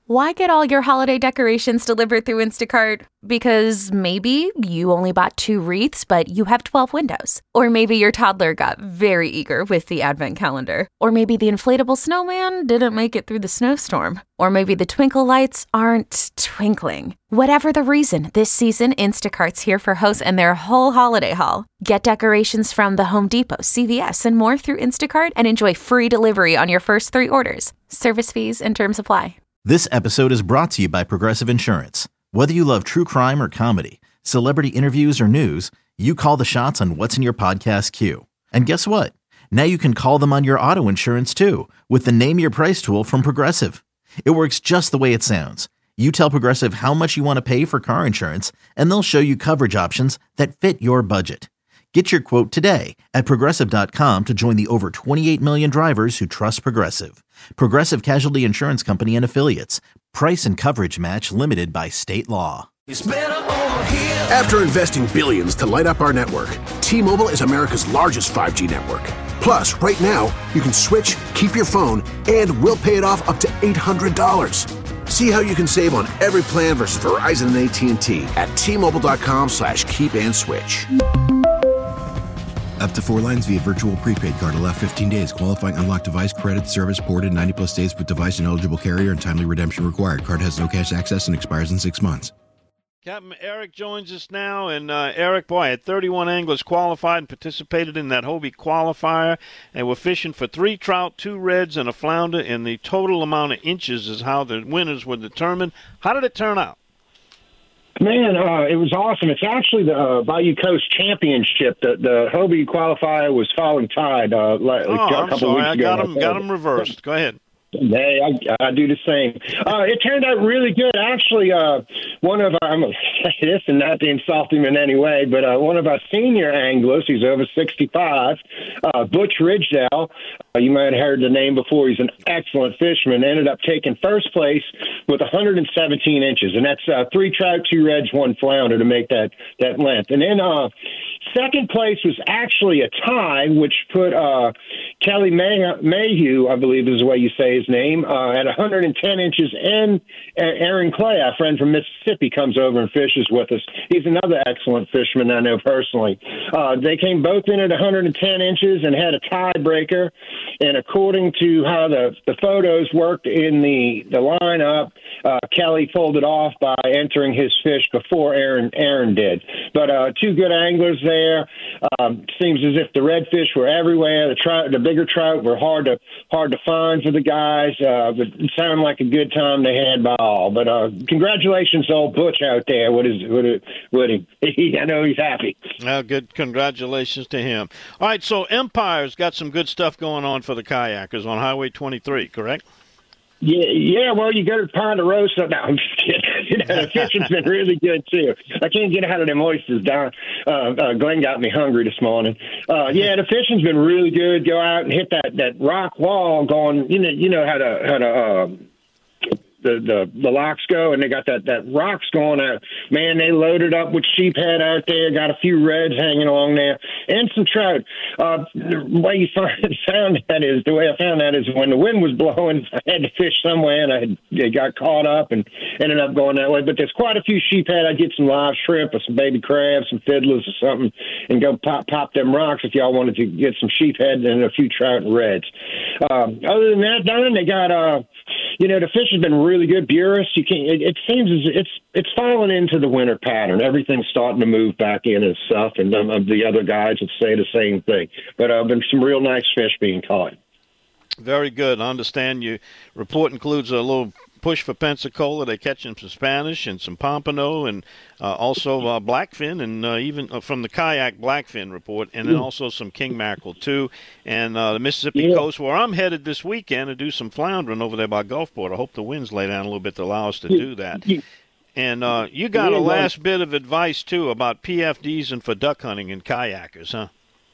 Why get all your holiday decorations delivered through Instacart? Because maybe you only bought 2 wreaths, but you have 12 windows. Or maybe your toddler got very eager with the advent calendar. Or maybe the inflatable snowman didn't make it through the snowstorm. Or maybe the twinkle lights aren't twinkling. Whatever the reason, this season, Instacart's here for hosts and their whole holiday haul. Get decorations from the Home Depot, CVS, and more through Instacart and enjoy free delivery on your first 3 orders. Service fees and terms apply. This episode is brought to you by Progressive Insurance. Whether you love true crime or comedy, celebrity interviews or news, you call the shots on what's in your podcast queue. And guess what? Now you can call them on your auto insurance too with the Name Your Price tool from Progressive. It works just the way it sounds. You tell Progressive how much you want to pay for car insurance, and they'll show you coverage options that fit your budget. Get your quote today at Progressive.com to join the over 28 million drivers who trust Progressive. Progressive Casualty Insurance Company and Affiliates. Price and coverage match limited by state law. After investing billions to light up our network, T-Mobile is America's largest 5G network. Plus, right now, you can switch, keep your phone, and we'll pay it off up to $800. See how you can save on every plan versus Verizon and AT&T at T-Mobile.com/keep-and-switch. Up to 4 lines via virtual prepaid card. Allow 15 days. Qualifying unlocked device credit service ported 90+ days with device and eligible carrier and timely redemption required. Card has no cash access and expires in 6 months. Captain Eric joins us now. And Eric, boy, had 31 anglers qualified and participated in that Hobie qualifier. And we're fishing for 3 trout, 2 reds, and a flounder. And the total amount of inches is how the winners were determined. How did it turn out? Man, it was awesome. It's actually the Bayou Coast Championship. The Hobie qualifier was falling tide a couple weeks ago. I got them reversed. Go ahead. Hey, I do the same. It turned out really good. Actually, one of our, I'm going to say this and not to insult him in any way, but one of our senior anglers, he's over 65, Butch Ridgedale, you might have heard the name before. He's an excellent fisherman, ended up taking first place with 117 inches, and that's 3 trout, 2 reds, 1 flounder to make that length. And then second place was actually a tie, which put Kelly Mayhew, I believe is the way you say his name, at 110 inches, and Aaron Clay, our friend from Mississippi, comes over and fishes with us. He's another excellent fisherman I know personally. They came both in at 110 inches and had a tiebreaker, and according to how the photos worked in the lineup, Kelly folded off by entering his fish before Aaron did. But 2 good anglers there. Seems as if the redfish were everywhere. The bigger trout were hard to find for the guys. But it sounded like a good time they had by all. But congratulations to old Butch out there. What him? I know he's happy. Well, good. Congratulations to him. All right, so Empire's got some good stuff going on for the kayakers on Highway 23, correct? Yeah. Well, you go to Ponderosa. No, I'm just kidding. The fishing's been really good too. I can't get out of them oysters. Glenn got me hungry this morning. The fishing's been really good. Go out and hit that rock wall. Going, you know how to the locks go, and they got that rocks going out. Man, they loaded up with sheephead out there, got a few reds hanging along there, and some trout. The way I found that is when the wind was blowing, I had to fish somewhere, and I got caught up and ended up going that way. But there's quite a few sheephead. I'd get some live shrimp or some baby crabs, some fiddlers or something, and go pop them rocks if y'all wanted to get some sheephead and a few trout and reds. Other than that, Don, they got the fish has been really good. Buras, it seems as it's falling into the winter pattern. Everything's starting to move back in and stuff, and the other guys would say the same thing. But been some real nice fish being caught. Very good. I understand your report includes a little push for Pensacola. They're catching some Spanish and some pompano, and also blackfin, and even from the kayak blackfin report, and then also some king mackerel too. And the Mississippi coast, where I'm headed this weekend to do some floundering over there by Gulfport. I hope the winds lay down a little bit to allow us to do that. And you got a last bit of advice too about PFDs and for duck hunting and kayakers, huh?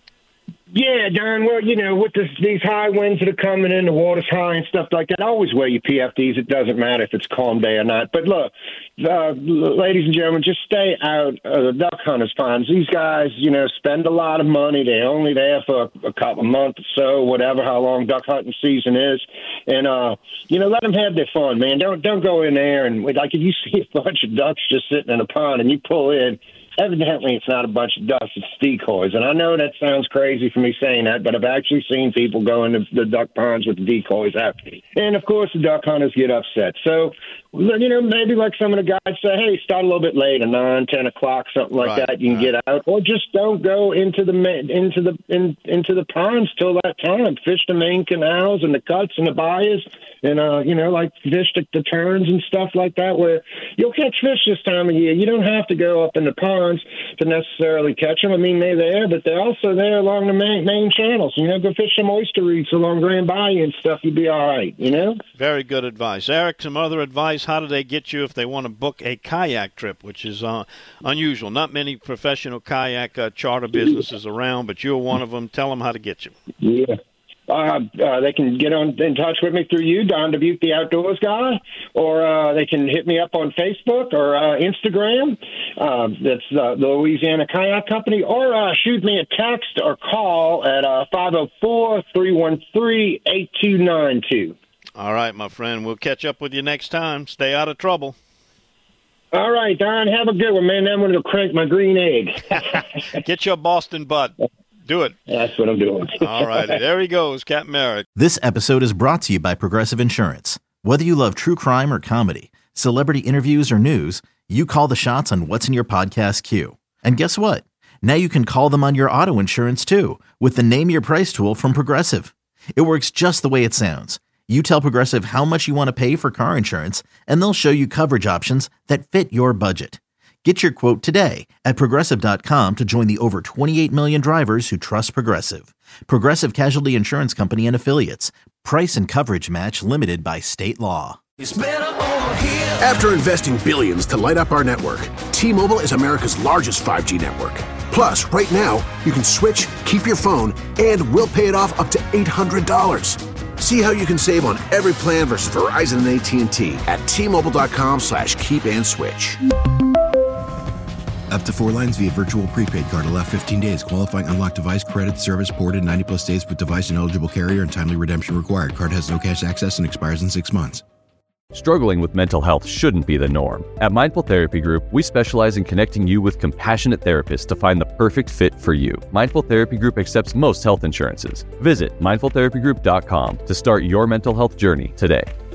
Yeah, Don. Well, with these high winds that are coming in, the water's high and stuff like that, always wear your PFDs. It doesn't matter if it's calm day or not. But look, ladies and gentlemen, just stay out of the duck hunters' ponds. These guys, spend a lot of money. They're only there for a couple of months or so, whatever, how long duck hunting season is. And, let them have their fun, man. Don't go in there and, like, if you see a bunch of ducks just sitting in a pond and you pull in, evidently it's not a bunch of ducks, it's decoys. And I know that sounds crazy for me saying that, but I've actually seen people go into the duck ponds with the decoys out. And, of course, the duck hunters get upset. So, maybe like some of the guys say, hey, start a little bit later, 9, 10 o'clock, something like that. You can get out. Or just don't go into the ponds till that time. Fish the main canals and the cuts and the bayous. And, like fish the turns and stuff like that, where you'll catch fish this time of year. You don't have to go up in the ponds to necessarily catch them. I mean, they're there, but they're also there along the main channels. Go fish some oyster reefs along Grand Bayou and stuff. You'd be all right, Very good advice. Eric, some other advice. How do they get you if they want to book a kayak trip, which is unusual? Not many professional kayak charter businesses around, but you're one of them. Tell them how to get you. Yeah. They can get in touch with me through you, Don Dubuque, the Outdoors Guy, or they can hit me up on Facebook or Instagram. That's the Louisiana Kayak Company, or shoot me a text or call at 504-313-8292. All right, my friend. We'll catch up with you next time. Stay out of trouble. All right, Don. Have a good one, man. I'm going to crank my green egg. Get your Boston butt. Do it. That's what I'm doing. All right. There he goes, Captain Merrick. This episode is brought to you by Progressive Insurance. Whether you love true crime or comedy, celebrity interviews or news, you call the shots on what's in your podcast queue. And guess what? Now you can call them on your auto insurance too with the Name Your Price tool from Progressive. It works just the way it sounds. You tell Progressive how much you want to pay for car insurance, and they'll show you coverage options that fit your budget. Get your quote today at Progressive.com to join the over 28 million drivers who trust Progressive. Progressive Casualty Insurance Company and Affiliates. Price and coverage match limited by state law. After investing billions to light up our network, T-Mobile is America's largest 5G network. Plus, right now, you can switch, keep your phone, and we'll pay it off up to $800. See how you can save on every plan versus Verizon and AT&T at T-Mobile.com/keep-and-switch. Up to 4 lines via virtual prepaid card. Allow 15 days. Qualifying unlocked device credit. Service ported 90-plus days with device and eligible carrier and timely redemption required. Card has no cash access and expires in 6 months. Struggling with mental health shouldn't be the norm. At Mindful Therapy Group, we specialize in connecting you with compassionate therapists to find the perfect fit for you. Mindful Therapy Group accepts most health insurances. Visit mindfultherapygroup.com to start your mental health journey today.